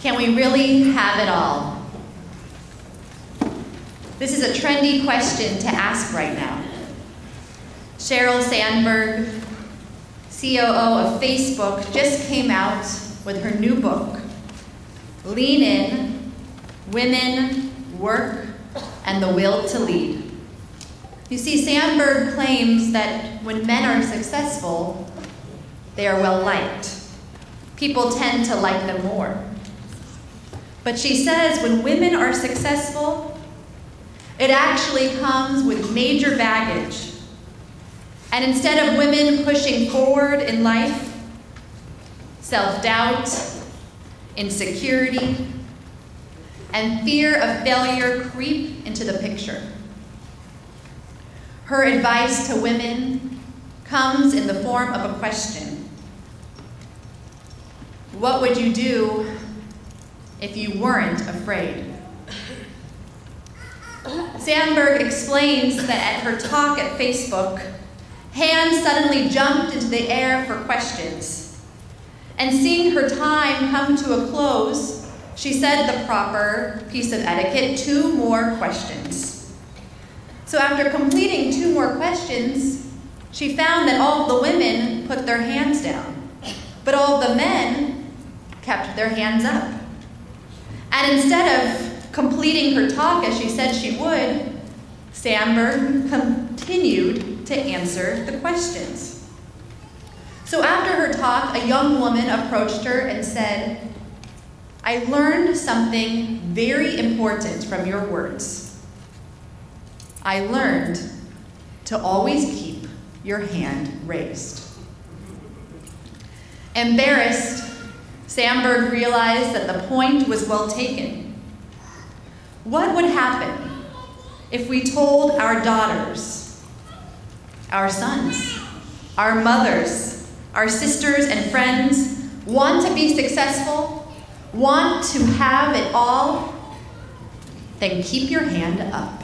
Can we really have it all? This is a trendy question to ask right now. Sheryl Sandberg, COO of Facebook, just came out with her new book, Lean In, Women, Work, and the Will to Lead. You see, Sandberg claims that when men are successful, they are well liked. People tend to like them more. But she says when women are successful, it actually comes with major baggage. And instead of women pushing forward in life, self-doubt, insecurity, and fear of failure creep into the picture. Her advice to women comes in the form of a question. What would you do if you weren't afraid? Sandberg explains that at her talk at Facebook, hands suddenly jumped into the air for questions. And seeing her time come to a close, she said the proper piece of etiquette, 2 more questions. So after completing 2 more questions, she found that all of the women put their hands down, but all of the men kept their hands up. And instead of completing her talk as she said she would, Sandberg continued to answer the questions. So after her talk, a young woman approached her and said, "I learned something very important from your words. I learned to always keep your hand raised." Embarrassed, Sandberg realized that the point was well taken. What would happen if we told our daughters, our sons, our mothers, our sisters and friends, want to be successful, want to have it all, then keep your hand up.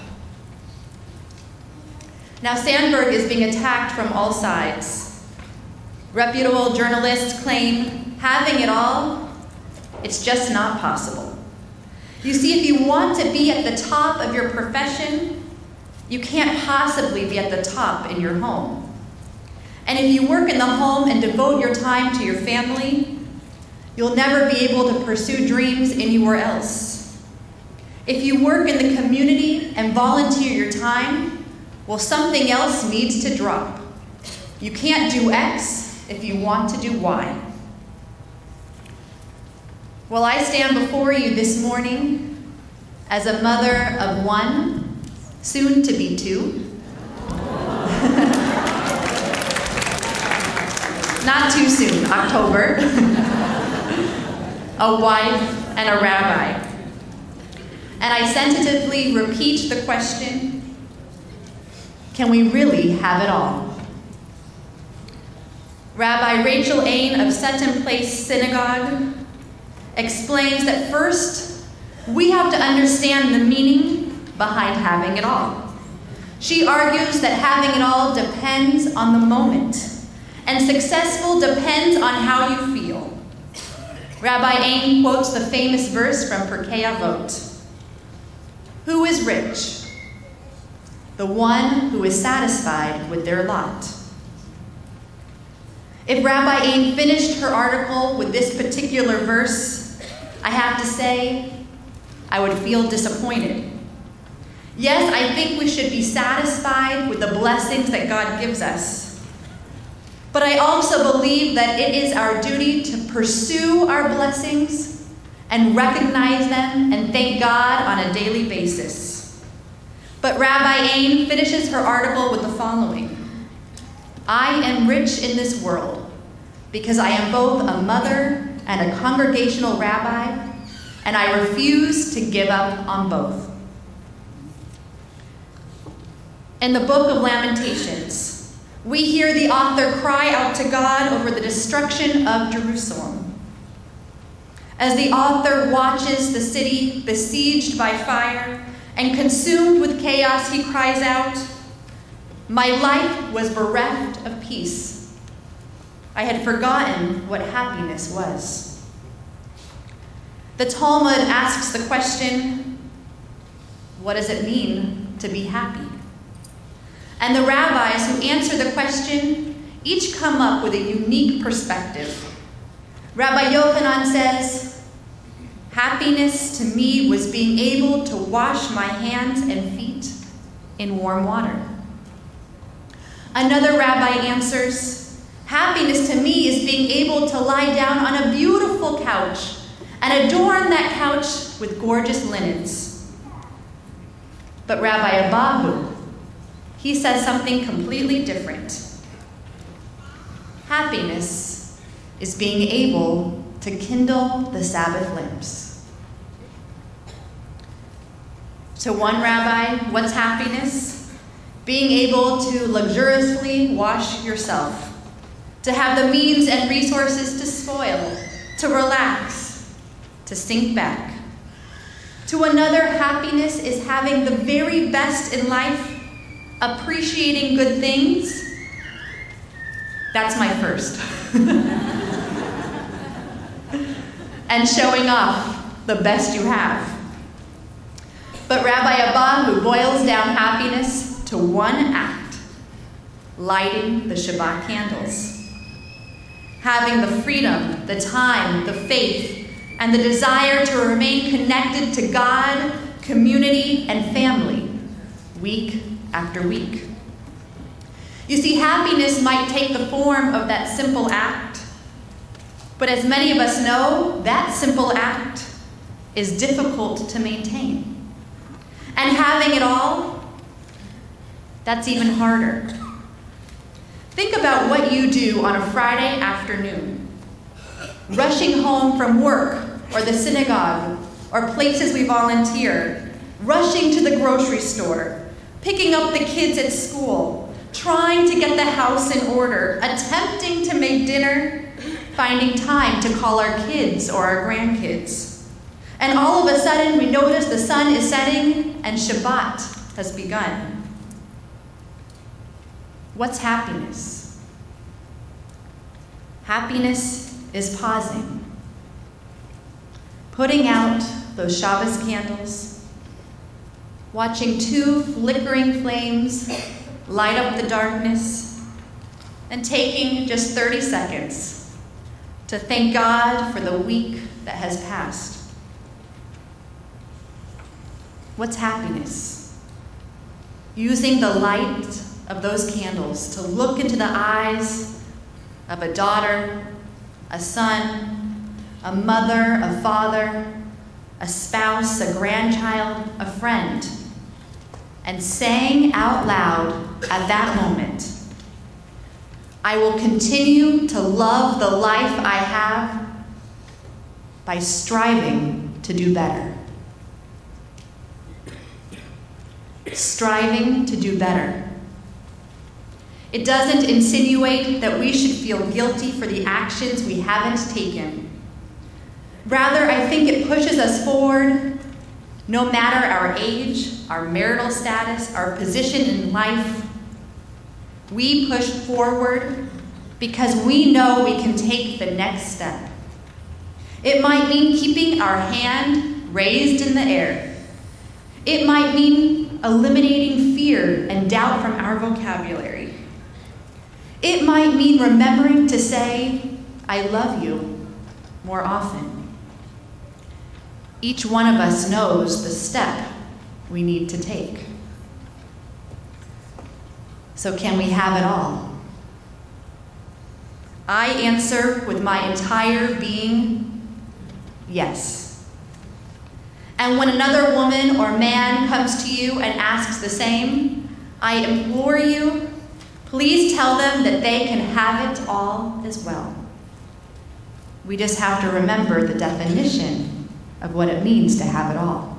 Now, Sandberg is being attacked from all sides. Reputable journalists claim having it all, it's just not possible. You see, if you want to be at the top of your profession, you can't possibly be at the top in your home. And if you work in the home and devote your time to your family, you'll never be able to pursue dreams anywhere else. If you work in the community and volunteer your time, well, something else needs to drop. You can't do X if you want to do Y. Well, I stand before you this morning as a mother of 1, soon to be 2. Not too soon, October. A wife and a rabbi. And I sensitively repeat the question, can we really have it all? Rabbi Rachel Ain of Sutton Place Synagogue explains that first, we have to understand the meaning behind having it all. She argues that having it all depends on the moment, and successful depends on how you feel. Rabbi Ain quotes the famous verse from Pirkei Avot. Who is rich? The one who is satisfied with their lot. If Rabbi Ain finished her article with this particular verse, I have to say, I would feel disappointed. Yes, I think we should be satisfied with the blessings that God gives us. But I also believe that it is our duty to pursue our blessings and recognize them and thank God on a daily basis. But Rabbi Ain finishes her article with the following. I am rich in this world because I am both a mother and a congregational rabbi, and I refuse to give up on both. In the book of Lamentations, we hear the author cry out to God over the destruction of Jerusalem. As the author watches the city besieged by fire and consumed with chaos, he cries out, "My life was bereft of peace. I had forgotten what happiness was." The Talmud asks the question, what does it mean to be happy? And the rabbis who answer the question each come up with a unique perspective. Rabbi Yochanan says, happiness to me was being able to wash my hands and feet in warm water. Another rabbi answers, happiness to me is being able to lie down on a beautiful couch and adorn that couch with gorgeous linens. But Rabbi Abahu, he says something completely different. Happiness is being able to kindle the Sabbath lamps. To one rabbi, what's happiness? Being able to luxuriously wash yourself, to have the means and resources to spoil, to relax, to sink back. To another, happiness is having the very best in life, appreciating good things. That's my first. And showing off the best you have. But Rabbi Abahu boils down happiness to one act, lighting the Shabbat candles. Having the freedom, the time, the faith, and the desire to remain connected to God, community, and family, week after week. You see, happiness might take the form of that simple act, but as many of us know, that simple act is difficult to maintain. And having it all, that's even harder. Think about what you do on a Friday afternoon, rushing home from work or the synagogue or places we volunteer, rushing to the grocery store, picking up the kids at school, trying to get the house in order, attempting to make dinner, finding time to call our kids or our grandkids. And all of a sudden, we notice the sun is setting and Shabbat has begun. What's happiness? Happiness is pausing, putting out those Shabbos candles, watching two flickering flames light up the darkness, and taking just 30 seconds to thank God for the week that has passed. What's happiness? Using the light of those candles to look into the eyes of a daughter, a son, a mother, a father, a spouse, a grandchild, a friend, and saying out loud at that moment, I will continue to love the life I have by striving to do better. Striving to do better. It doesn't insinuate that we should feel guilty for the actions we haven't taken. Rather, I think it pushes us forward, no matter our age, our marital status, our position in life. We push forward because we know we can take the next step. It might mean keeping our hand raised in the air. It might mean eliminating fear and doubt from our vocabulary. It might mean remembering to say, I love you, more often. Each one of us knows the step we need to take. So can we have it all? I answer with my entire being, yes. And when another woman or man comes to you and asks the same, I implore you, please tell them that they can have it all as well. We just have to remember the definition of what it means to have it all.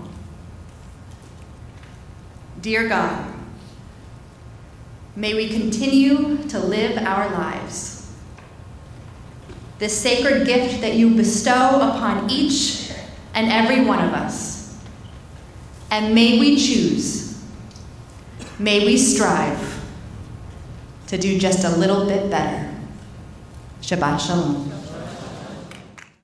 Dear God, may we continue to live our lives. This sacred gift that you bestow upon each and every one of us. And may we choose, may we strive to do just a little bit better. Shabbat Shalom.